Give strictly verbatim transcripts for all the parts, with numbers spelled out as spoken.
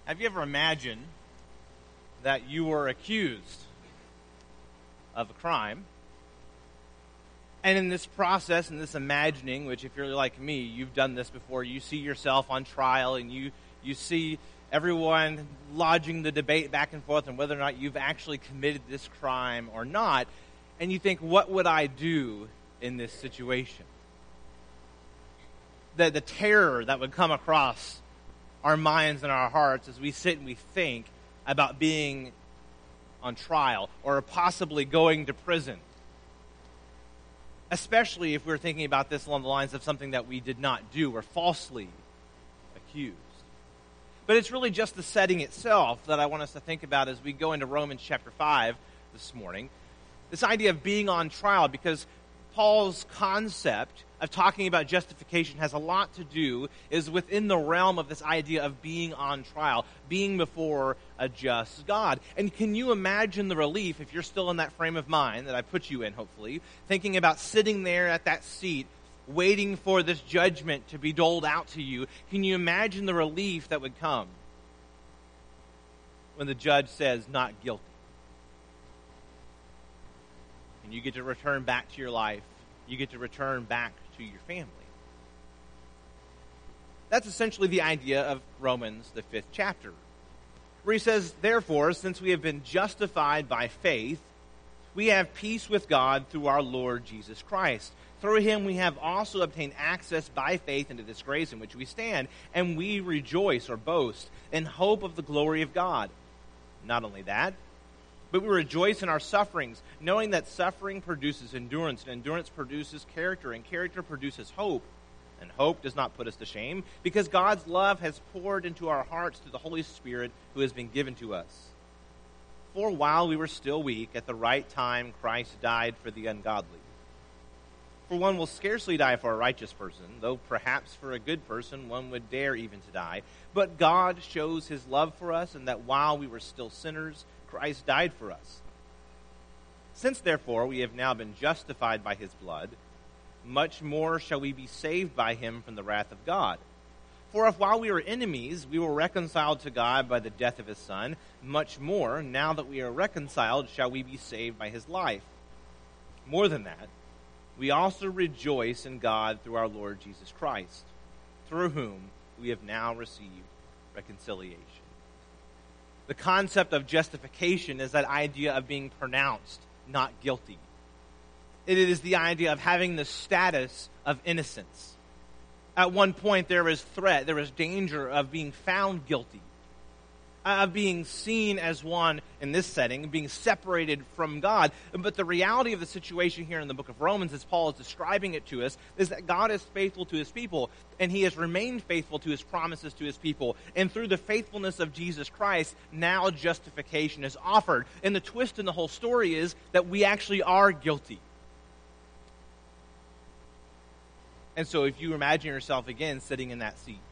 Have you ever imagined that you were accused of a crime? And in this process, in this imagining, which if you're like me, you've done this before, you see yourself on trial and you, you see everyone lodging the debate back and forth on whether or not you've actually committed this crime or not, and you think, what would I do in this situation? The, the terror that would come across our minds and our hearts as we sit and we think about being on trial or possibly going to prison. Especially if we're thinking about this along the lines of something that we did not do or falsely accused. But it's really just the setting itself that I want us to think about as we go into Romans chapter five this morning. This idea of being on trial, because Paul's concept of talking about justification has a lot to do, is within the realm of this idea of being on trial, being before a just God. And can you imagine the relief, if you're still in that frame of mind that I put you in, hopefully, thinking about sitting there at that seat, waiting for this judgment to be doled out to you? Can you imagine the relief that would come when the judge says, not guilty? And you get to return back to your life. You get to return back to your family. That's essentially the idea of Romans, the fifth chapter, where he says, therefore, since we have been justified by faith, we have peace with God through our Lord Jesus Christ. Through him we have also obtained access by faith into this grace in which we stand, and we rejoice or boast in hope of the glory of God. Not only that, but we rejoice in our sufferings, knowing that suffering produces endurance, and endurance produces character, and character produces hope. And hope does not put us to shame, because God's love has poured into our hearts through the Holy Spirit who has been given to us. For while we were still weak, at the right time Christ died for the ungodly. For one will scarcely die for a righteous person, though perhaps for a good person one would dare even to die. But God shows his love for us, and that while we were still sinners, Christ died for us. Since, therefore, we have now been justified by his blood, much more shall we be saved by him from the wrath of God. For if while we were enemies, we were reconciled to God by the death of his Son, much more, now that we are reconciled, shall we be saved by his life. More than that, we also rejoice in God through our Lord Jesus Christ, through whom we have now received reconciliation. The concept of justification is that idea of being pronounced not guilty. It is the idea of having the status of innocence. At one point there is threat, there is danger of being found guilty, of being seen as one, in this setting, being separated from God. But the reality of the situation here in the book of Romans, as Paul is describing it to us, is that God is faithful to his people, and he has remained faithful to his promises to his people. And through the faithfulness of Jesus Christ, now justification is offered. And the twist in the whole story is that we actually are guilty. And so if you imagine yourself again sitting in that seat,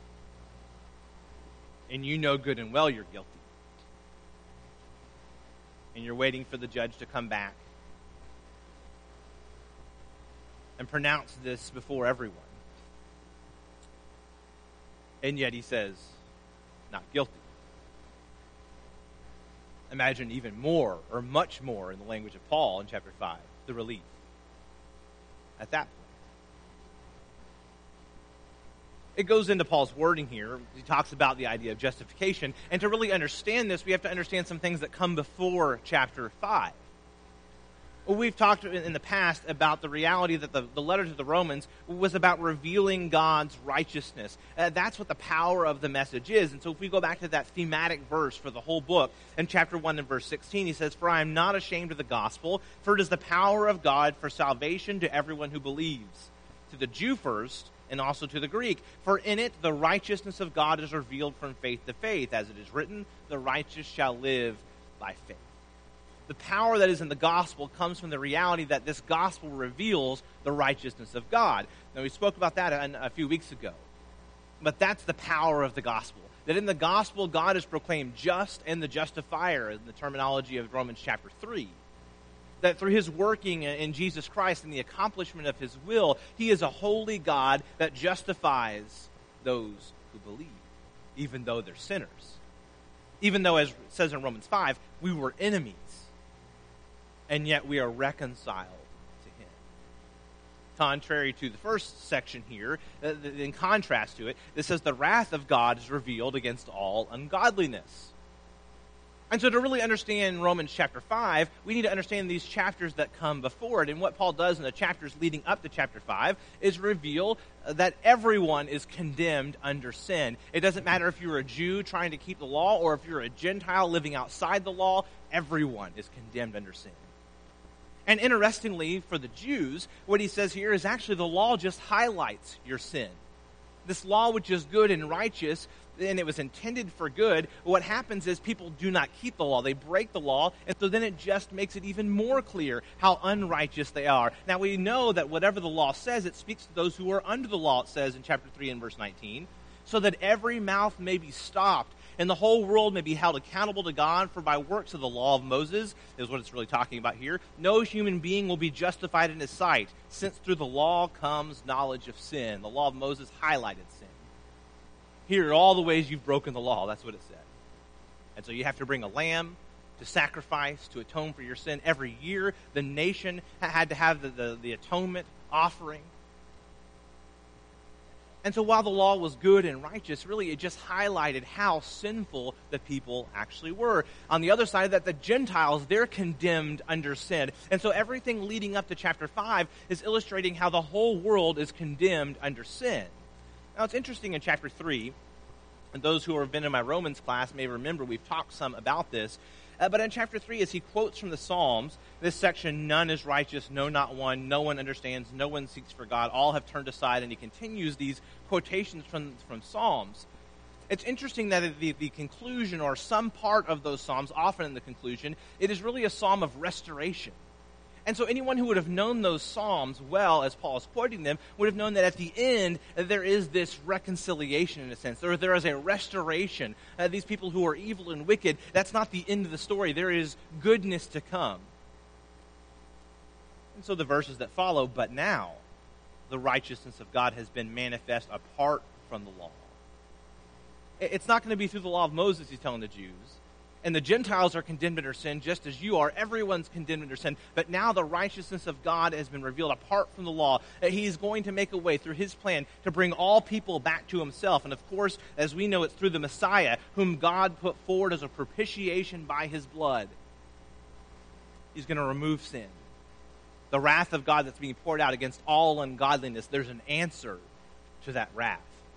and you know good and well you're guilty, and you're waiting for the judge to come back and pronounce this before everyone, and yet he says, not guilty. Imagine even more, or much more, in the language of Paul in chapter five, the relief at that point. It goes into Paul's wording here. He talks about the idea of justification. And to really understand this, we have to understand some things that come before chapter five. Well, we've talked in the past about the reality that the, the letter to the Romans was about revealing God's righteousness. Uh, that's what the power of the message is. And so if we go back to that thematic verse for the whole book, in chapter one and verse sixteen, he says, for I am not ashamed of the gospel, for it is the power of God for salvation to everyone who believes, to the Jew first, and also to the Greek. For in it the righteousness of God is revealed from faith to faith. As it is written, the righteous shall live by faith. The power that is in the gospel comes from the reality that this gospel reveals the righteousness of God. Now, we spoke about that a, a few weeks ago. But that's the power of the gospel. That in the gospel, God is proclaimed just and the justifier, in the terminology of Romans chapter three. That through his working in Jesus Christ and the accomplishment of his will, he is a holy God that justifies those who believe, even though they're sinners. Even though, as it says in Romans five, we were enemies, and yet we are reconciled to him. Contrary to the first section here, uh, in contrast to it, it says the wrath of God is revealed against all ungodliness. And so to really understand Romans chapter five, we need to understand these chapters that come before it. And what Paul does in the chapters leading up to chapter five is reveal that everyone is condemned under sin. It doesn't matter if you're a Jew trying to keep the law or if you're a Gentile living outside the law, everyone is condemned under sin. And interestingly, for the Jews, what he says here is actually the law just highlights your sin. This law, which is good and righteous, and it was intended for good, what happens is people do not keep the law. They break the law, and so then it just makes it even more clear how unrighteous they are. Now, we know that whatever the law says, it speaks to those who are under the law, it says in chapter three and verse nineteen, so that every mouth may be stopped, and the whole world may be held accountable to God, for by works of the law of Moses, is what it's really talking about here, no human being will be justified in his sight, since through the law comes knowledge of sin. The law of Moses highlighted sin. Here are all the ways you've broken the law. That's what it said. And so you have to bring a lamb to sacrifice, to atone for your sin. Every year, the nation had to have the, the, the atonement offering. And so while the law was good and righteous, really it just highlighted how sinful the people actually were. On the other side of that, the Gentiles, they're condemned under sin. And so everything leading up to chapter five is illustrating how the whole world is condemned under sin. Now, it's interesting in chapter three, and those who have been in my Romans class may remember we've talked some about this, uh, but in chapter three, as he quotes from the Psalms, this section, none is righteous, no, not one, no one understands, no one seeks for God, all have turned aside, and he continues these quotations from, from Psalms. It's interesting that at the, the conclusion, or some part of those Psalms, often in the conclusion, it is really a psalm of restoration. And so anyone who would have known those Psalms well, as Paul is quoting them, would have known that at the end, there is this reconciliation in a sense. There, there is a restoration. Uh, these people who are evil and wicked, that's not the end of the story. There is goodness to come. And so the verses that follow, but now the righteousness of God has been manifest apart from the law. It's not going to be through the law of Moses, he's telling the Jews. And the Gentiles are condemned under sin just as you are. Everyone's condemned under sin. But now the righteousness of God has been revealed apart from the law. He is going to make a way through his plan to bring all people back to himself. And of course, as we know, it's through the Messiah, whom God put forward as a propitiation by his blood. He's going to remove sin. The wrath of God that's being poured out against all ungodliness, there's an answer to that wrath.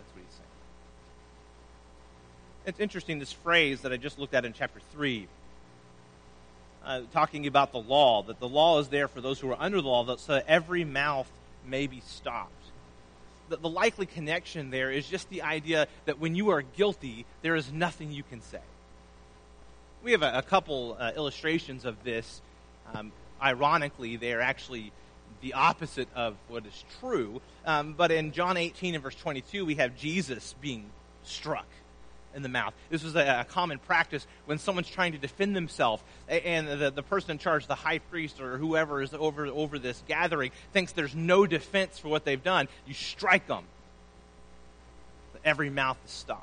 It's interesting, this phrase that I just looked at in chapter three, uh, talking about the law, that the law is there for those who are under the law, so that every mouth may be stopped. The, the likely connection there is just the idea that when you are guilty, there is nothing you can say. We have a, a couple uh, illustrations of this. Um, ironically, they are actually the opposite of what is true. Um, but in John eighteen and verse twenty-two, we have Jesus being struck in the mouth. This was a, a common practice when someone's trying to defend themselves, and the, the person in charge, the high priest or whoever is over over this gathering, thinks there's no defense for what they've done. You strike them. Every mouth is stopped.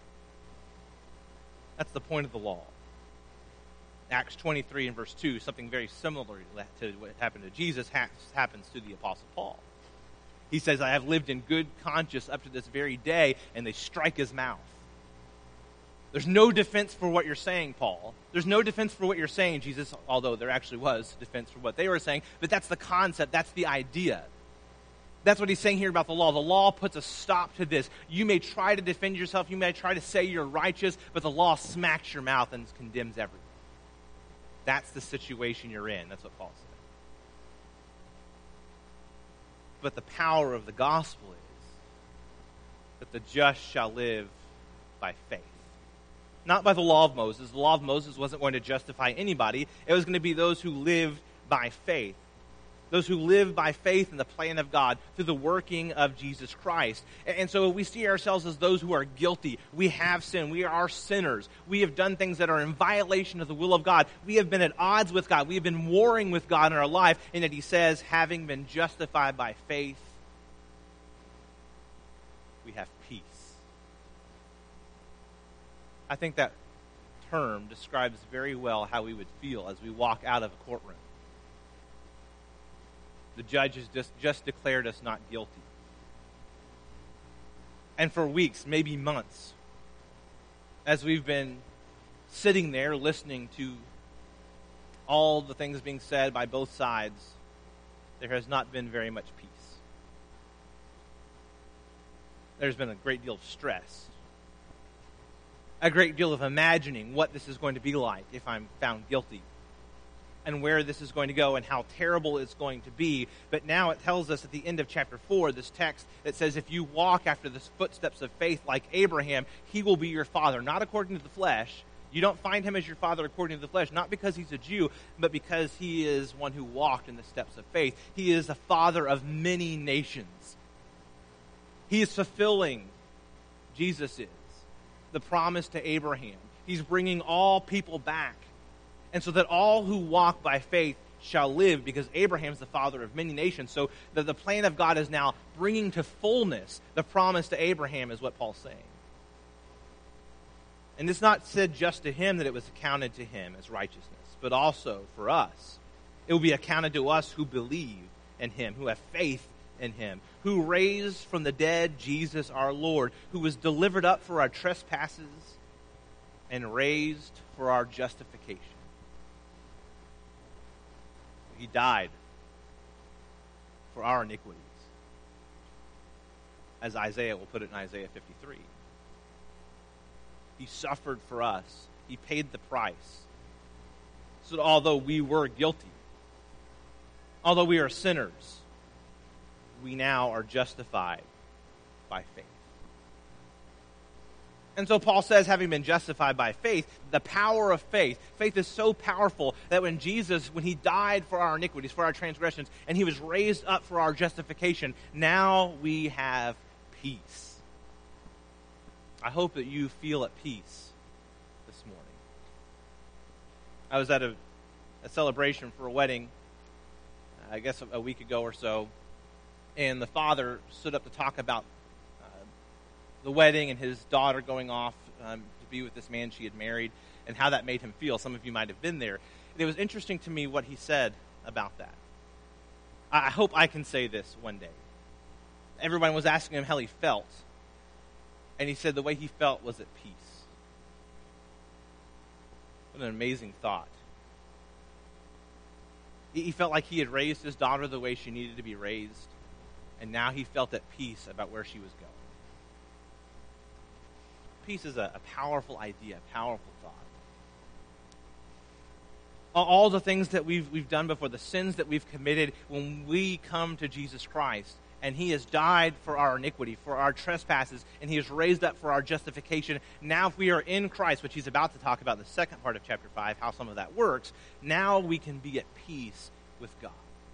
That's the point of the law. Acts twenty-three and verse two, something very similar to what happened to Jesus ha- happens to the Apostle Paul. He says, I have lived in good conscience up to this very day, and they strike his mouth. There's no defense for what you're saying, Paul. There's no defense for what you're saying, Jesus, although there actually was defense for what they were saying. But that's the concept. That's the idea. That's what he's saying here about the law. The law puts a stop to this. You may try to defend yourself. You may try to say you're righteous, but the law smacks your mouth and condemns everything. That's the situation you're in. That's what Paul said. But the power of the gospel is that the just shall live by faith. Not by the law of Moses. The law of Moses wasn't going to justify anybody. It was going to be those who lived by faith. Those who live by faith in the plan of God through the working of Jesus Christ. And so we see ourselves as those who are guilty. We have sinned. We are sinners. We have done things that are in violation of the will of God. We have been at odds with God. We have been warring with God in our life. And yet he says, having been justified by faith, we have peace. I think that term describes very well how we would feel as we walk out of a courtroom. The judge has just, just declared us not guilty. And for weeks, maybe months, as we've been sitting there listening to all the things being said by both sides, there has not been very much peace. There's been a great deal of stress, a great deal of imagining what this is going to be like if I'm found guilty, and where this is going to go and how terrible it's going to be. But now it tells us at the end of chapter four, this text that says, if you walk after the footsteps of faith like Abraham, he will be your father, not according to the flesh. You don't find him as your father according to the flesh, not because he's a Jew, but because he is one who walked in the steps of faith. He is the father of many nations. He is fulfilling, Jesus is, the promise to Abraham. He's bringing all people back. And so that all who walk by faith shall live, because Abraham's the father of many nations. So the, the plan of God is now bringing to fullness the promise to Abraham, is what Paul's saying. And it's not said just to him that it was accounted to him as righteousness, but also for us. It will be accounted to us who believe in him, who have faith in him, who raised from the dead Jesus our Lord, who was delivered up for our trespasses and raised for our justification. He died for our iniquities, as Isaiah will put it in Isaiah fifty-three. He suffered for us. He paid the price. So that although we were guilty, although we are sinners, we now are justified by faith. And so Paul says, having been justified by faith, the power of faith, faith is so powerful that when Jesus, when he died for our iniquities, for our transgressions, and he was raised up for our justification, now we have peace. I hope that you feel at peace this morning. I was at a, a celebration for a wedding, I guess a, a week ago or so, and the father stood up to talk about the wedding and his daughter going off um, to be with this man she had married, and how that made him feel. Some of you might have been there. It was interesting to me what he said about that. I hope I can say this one day. Everyone was asking him how he felt, and he said the way he felt was at peace. What an amazing thought. He felt like he had raised his daughter the way she needed to be raised, and now he felt at peace about where she was going. Peace is a, a powerful idea, a powerful thought. All the things that we've we've done before, the sins that we've committed, when we come to Jesus Christ, and he has died for our iniquity, for our trespasses, and he is raised up for our justification. Now if we are in Christ, which he's about to talk about in the second part of chapter five, how some of that works, now we can be at peace with God.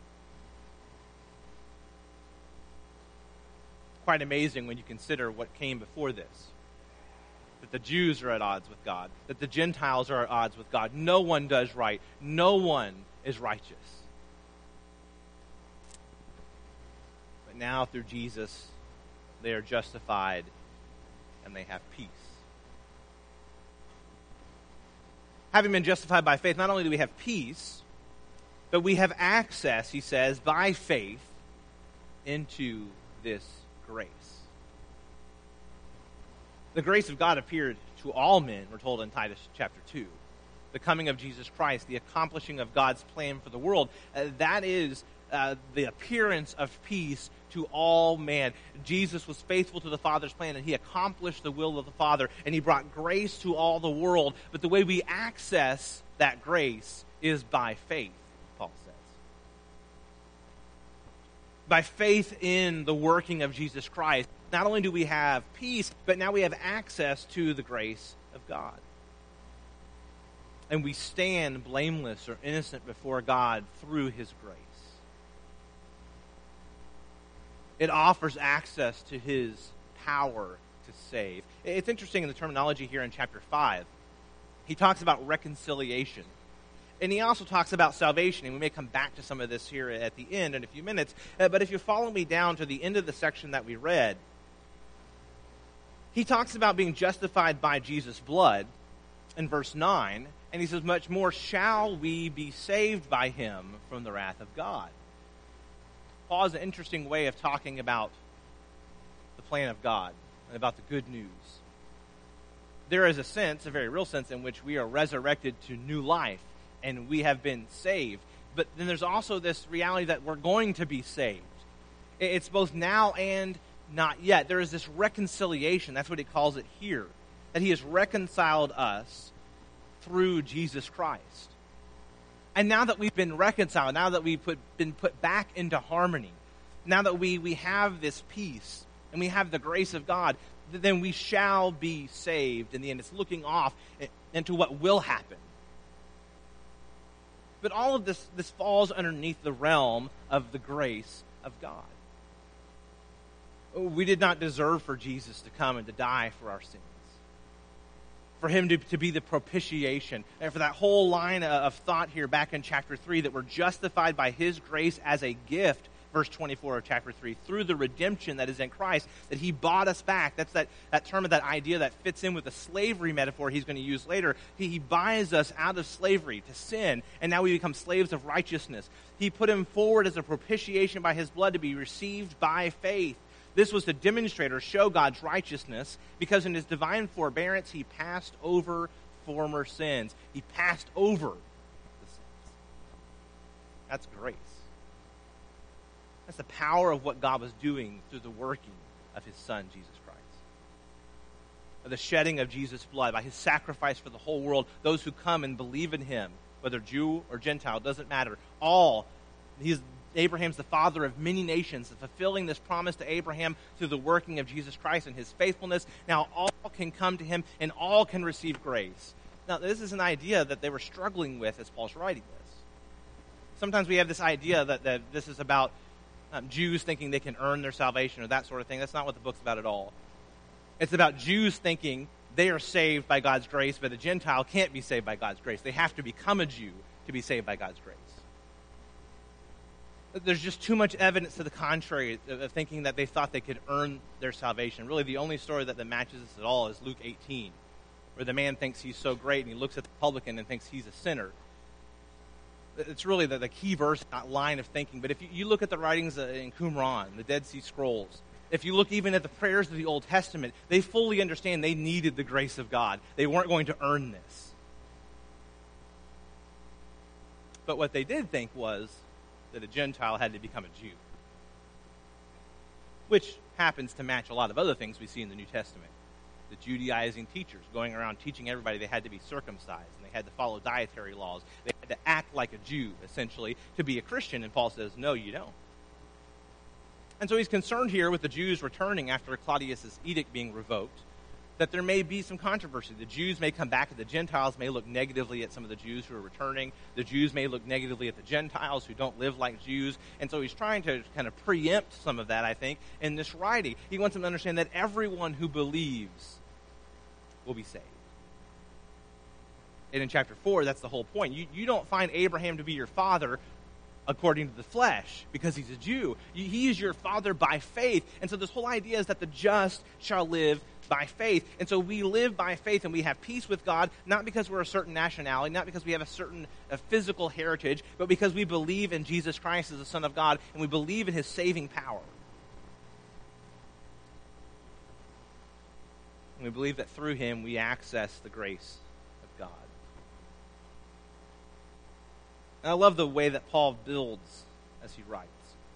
Quite amazing when you consider what came before this. That the Jews are at odds with God, that the Gentiles are at odds with God. No one does right. No one is righteous. But now through Jesus, they are justified and they have peace. Having been justified by faith, not only do we have peace, but we have access, he says, by faith into this grace. The grace of God appeared to all men, we're told in Titus chapter two. The coming of Jesus Christ, the accomplishing of God's plan for the world, uh, that is uh, the appearance of peace to all man. Jesus was faithful to the Father's plan, and he accomplished the will of the Father, and he brought grace to all the world. But the way we access that grace is by faith, Paul says. By faith in the working of Jesus Christ. Not only do we have peace, but now we have access to the grace of God. And we stand blameless or innocent before God through his grace. It offers access to his power to save. It's interesting in the terminology here in chapter five. He talks about reconciliation. And he also talks about salvation, and we may come back to some of this here at the end in a few minutes. Uh, but if you follow me down to the end of the section that we read, he talks about being justified by Jesus' blood, in verse nine, and he says, much more shall we be saved by him from the wrath of God. Paul has an interesting way of talking about the plan of God and about the good news. There is a sense, a very real sense, in which we are resurrected to new life and we have been saved. But then there's also this reality that we're going to be saved. It's both now and not yet. There is this reconciliation. That's what he calls it here. That he has reconciled us through Jesus Christ. And now that we've been reconciled, now that we've put, been put back into harmony, now that we, we have this peace and we have the grace of God, then we shall be saved in the end. It's looking off into what will happen. But all of this, this falls underneath the realm of the grace of God. We did not deserve for Jesus to come and to die for our sins. For him to, to be the propitiation. And for that whole line of thought here back in chapter three, that we're justified by his grace as a gift, verse twenty-four of chapter three, through the redemption that is in Christ, that he bought us back. That's that, that term of that idea that fits in with the slavery metaphor he's going to use later. He, he buys us out of slavery to sin, and now we become slaves of righteousness. He put him forward as a propitiation by his blood to be received by faith. This was to demonstrate or show God's righteousness, because in his divine forbearance, he passed over former sins. He passed over the sins. That's grace. That's the power of what God was doing through the working of his Son, Jesus Christ. Of the shedding of Jesus' blood, by his sacrifice for the whole world, those who come and believe in him, whether Jew or Gentile, doesn't matter. All, he's Abraham's the father of many nations, fulfilling this promise to Abraham through the working of Jesus Christ and his faithfulness. Now all can come to him and all can receive grace. Now this is an idea that they were struggling with as Paul's writing this. Sometimes we have this idea that, that this is about um, Jews thinking they can earn their salvation or that sort of thing. That's not what the book's about at all. It's about Jews thinking they are saved by God's grace, but a Gentile can't be saved by God's grace. They have to become a Jew to be saved by God's grace. There's just too much evidence to the contrary of thinking that they thought they could earn their salvation. Really, the only story that, that matches this at all is Luke eighteen, where the man thinks he's so great and he looks at the publican and thinks he's a sinner. It's really the, the key verse, not line of thinking. But if you, you look at the writings in Qumran, the Dead Sea Scrolls, if you look even at the prayers of the Old Testament, they fully understand they needed the grace of God. They weren't going to earn this. But what they did think was that a Gentile had to become a Jew, which happens to match a lot of other things we see in the New Testament. The Judaizing teachers going around teaching everybody they had to be circumcised and they had to follow dietary laws. They had to act like a Jew, essentially, to be a Christian. And Paul says, no, you don't. And so he's concerned here with the Jews returning after Claudius's edict being revoked, that there may be some controversy. The Jews may come back, and the Gentiles may look negatively at some of the Jews who are returning. The Jews may look negatively at the Gentiles who don't live like Jews. And so he's trying to kind of preempt some of that, I think, in this writing. He wants them to understand that everyone who believes will be saved. And in chapter four, that's the whole point. You, you don't find Abraham to be your father according to the flesh, because he's a Jew. He is your father by faith. And so this whole idea is that the just shall live by faith. And so we live by faith and we have peace with God, not because we're a certain nationality, not because we have a certain uh, physical heritage, but because we believe in Jesus Christ as the Son of God and we believe in his saving power. And we believe that through him we access the grace of God. And I love the way that Paul builds as he writes.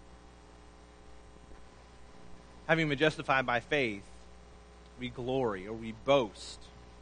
Having been justified by faith, we glory or we boast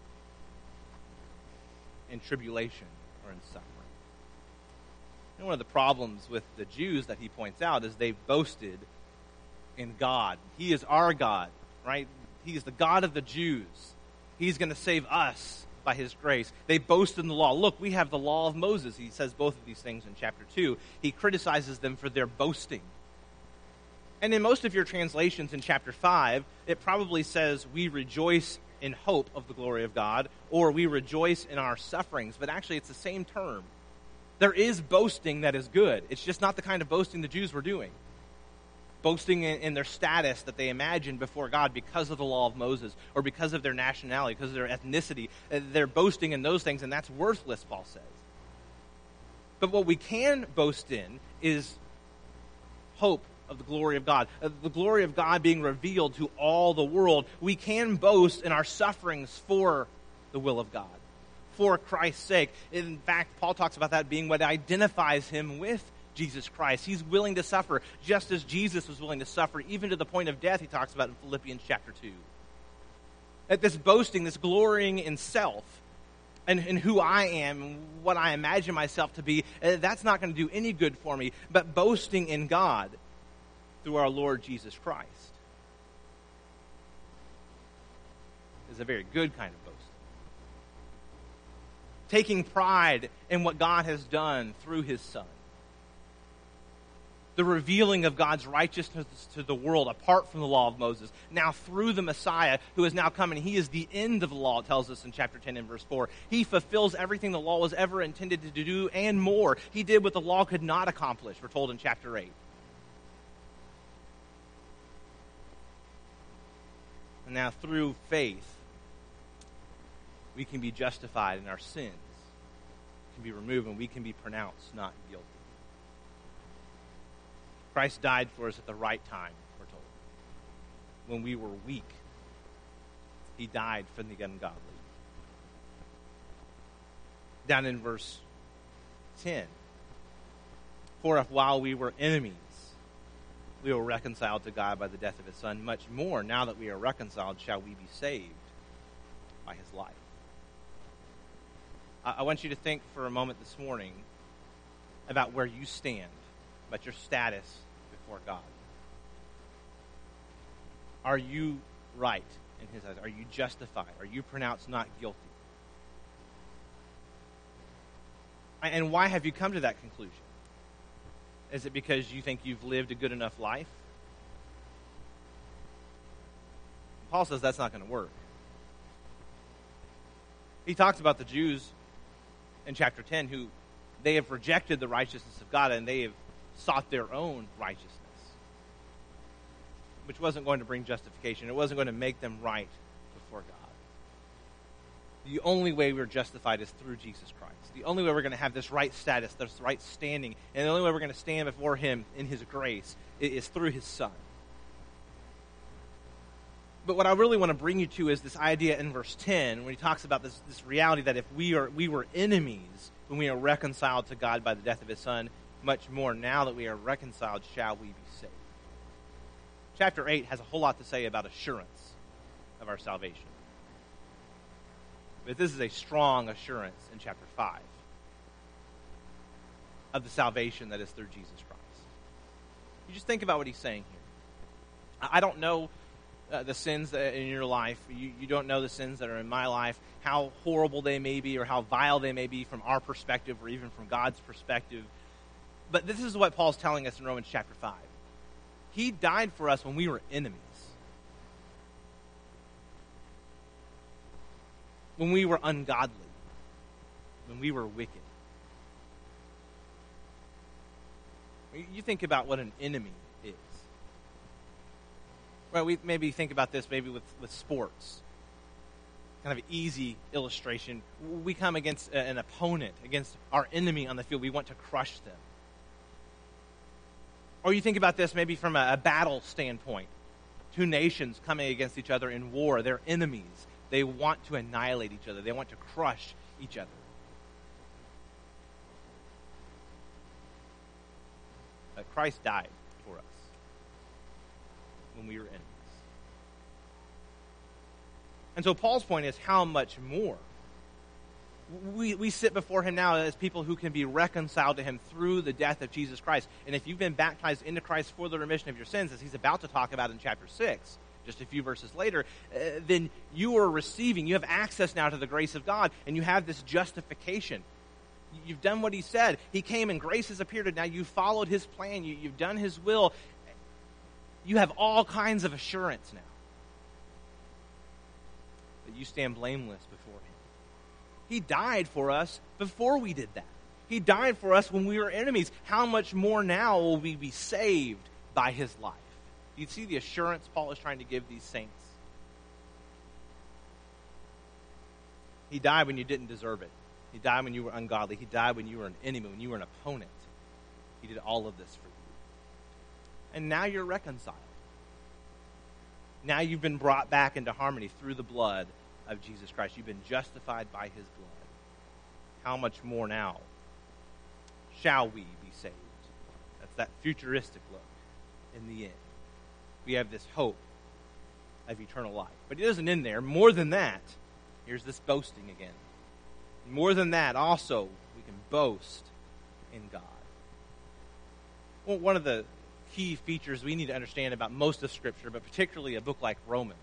in tribulation or in suffering. And one of the problems with the Jews that he points out is they boasted in God. He is our God, right? He is the God of the Jews. He's going to save us by his grace. They boast in the law. Look, we have the law of Moses. He says both of these things in chapter two. He criticizes them for their boasting. And in most of your translations in chapter five, it probably says we rejoice in hope of the glory of God, or we rejoice in our sufferings. But actually, it's the same term. There is boasting that is good. It's just not the kind of boasting the Jews were doing. boasting in, in their status that they imagined before God because of the law of Moses or because of their nationality, because of their ethnicity. Uh, they're boasting in those things, and that's worthless, Paul says. But what we can boast in is hope of the glory of God, of the glory of God being revealed to all the world. We can boast in our sufferings for the will of God, for Christ's sake. In fact, Paul talks about that being what identifies him with Jesus Christ. He's willing to suffer, just as Jesus was willing to suffer, even to the point of death, he talks about in Philippians chapter two. That this boasting, this glorying in self, and, and who I am, and what I imagine myself to be, uh, that's not going to do any good for me. But boasting in God through our Lord Jesus Christ is a very good kind of boasting. Taking pride in what God has done through his Son. The revealing of God's righteousness to the world apart from the law of Moses. Now through the Messiah who has now come, and he is the end of the law, it tells us in chapter ten and verse four. He fulfills everything the law was ever intended to do and more. He did what the law could not accomplish, we're told in chapter eight. And now through faith, we can be justified and our sins can be removed and we can be pronounced not guilty. Christ died for us at the right time, we're told. When we were weak, he died for the ungodly. Down in verse ten, for if while we were enemies, we were reconciled to God by the death of his Son, much more, now that we are reconciled, shall we be saved by his life. I want you to think for a moment this morning about where you stand, about your status before God. Are you right in his eyes? Are you justified? Are you pronounced not guilty? And why have you come to that conclusion? Is it because you think you've lived a good enough life? Paul says that's not going to work. He talks about the Jews in chapter ten who they have rejected the righteousness of God and they have sought their own righteousness, which wasn't going to bring justification. It wasn't going to make them right before God. The only way we're justified is through Jesus Christ. The only way we're going to have this right status, this right standing, and the only way we're going to stand before him in his grace is through his Son. But what I really want to bring you to is this idea in verse ten, when he talks about this, this reality that if we are we were enemies when we are reconciled to God by the death of his Son, much more now that we are reconciled shall we be saved. Chapter eight has a whole lot to say about assurance of our salvation. But this is a strong assurance in chapter five of the salvation that is through Jesus Christ. You just think about what he's saying here. I don't know uh, the sins that in your life. You, you don't know the sins that are in my life, how horrible they may be or how vile they may be from our perspective or even from God's perspective. But this is what Paul's telling us in Romans chapter five. He died for us when we were enemies. When we were ungodly. When we were wicked. You think about what an enemy is. Well, we maybe think about this maybe with, with sports. Kind of an easy illustration. We come against an opponent, against our enemy on the field. We want to crush them. Or you think about this maybe from a, a battle standpoint. Two nations coming against each other in war. They're enemies. They want to annihilate each other. They want to crush each other. But Christ died for us when we were enemies. And so Paul's point is how much more? We, we sit before him now as people who can be reconciled to him through the death of Jesus Christ. And if you've been baptized into Christ for the remission of your sins, as he's about to talk about in chapter six, just a few verses later, uh, then you are receiving, you have access now to the grace of God, and you have this justification. You've done what he said. He came and grace has appeared, and now you followed his plan. You, you've done his will. You have all kinds of assurance now that you stand blameless before him. He died for us before we did that. He died for us when we were enemies. How much more now will we be saved by his life? Do you see the assurance Paul is trying to give these saints? He died when you didn't deserve it. He died when you were ungodly. He died when you were an enemy, when you were an opponent. He did all of this for you. And now you're reconciled. Now you've been brought back into harmony through the blood of Jesus Christ. You've been justified by his blood. How much more now shall we be saved? That's that futuristic look in the end. We have this hope of eternal life. But it doesn't end there. More than that, here's this boasting again. More than that, also, we can boast in God. Well, one of the key features we need to understand about most of Scripture, but particularly a book like Romans,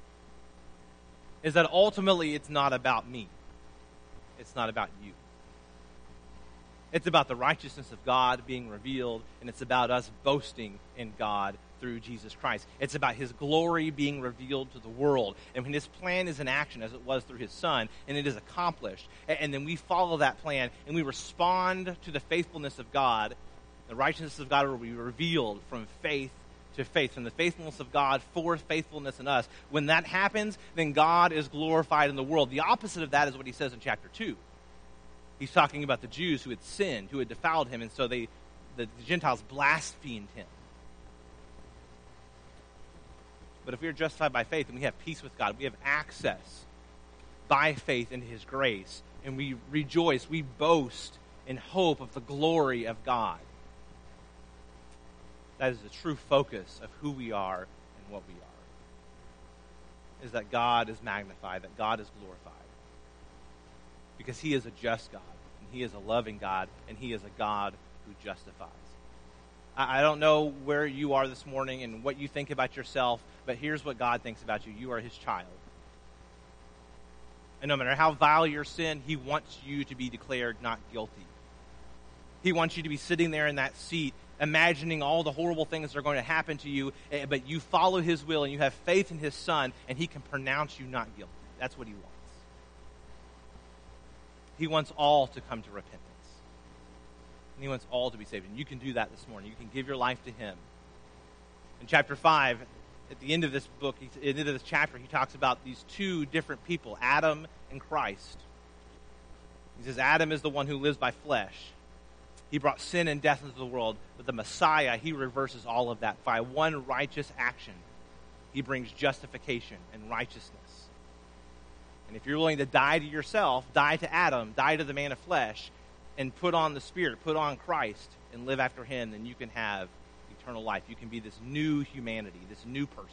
is that ultimately it's not about me. It's not about you. It's about the righteousness of God being revealed, and it's about us boasting in God through Jesus Christ. It's about his glory being revealed to the world. And when his plan is in action, as it was through his Son, and it is accomplished, and then we follow that plan, and we respond to the faithfulness of God, the righteousness of God will be revealed from faith to faith, from the faithfulness of God for faithfulness in us. When that happens, then God is glorified in the world. The opposite of that is what he says in chapter two. He's talking about the Jews who had sinned, who had defiled him, and so they, the, the Gentiles blasphemed him. But if we are justified by faith and we have peace with God, we have access by faith into his grace, and we rejoice, we boast in hope of the glory of God. That is the true focus of who we are and what we are. Is that God is magnified, that God is glorified. Because he is a just God, and he is a loving God, and he is a God who justifies. I, I don't know where you are this morning and what you think about yourself, but here's what God thinks about you. You are his child. And no matter how vile your sin, he wants you to be declared not guilty. He wants you to be sitting there in that seat, imagining all the horrible things that are going to happen to you, but you follow his will and you have faith in his Son, and he can pronounce you not guilty. That's what he wants. He wants all to come to repentance. And he wants all to be saved. And you can do that this morning. You can give your life to him. In chapter five, at the end of this book, at the end of this chapter, he talks about these two different people, Adam and Christ. He says Adam is the one who lives by flesh. He brought sin and death into the world, but the Messiah, he reverses all of that. By one righteous action, he brings justification and righteousness. And if you're willing to die to yourself, die to Adam, die to the man of flesh, and put on the Spirit, put on Christ, and live after him, then you can have eternal life. You can be this new humanity, this new person.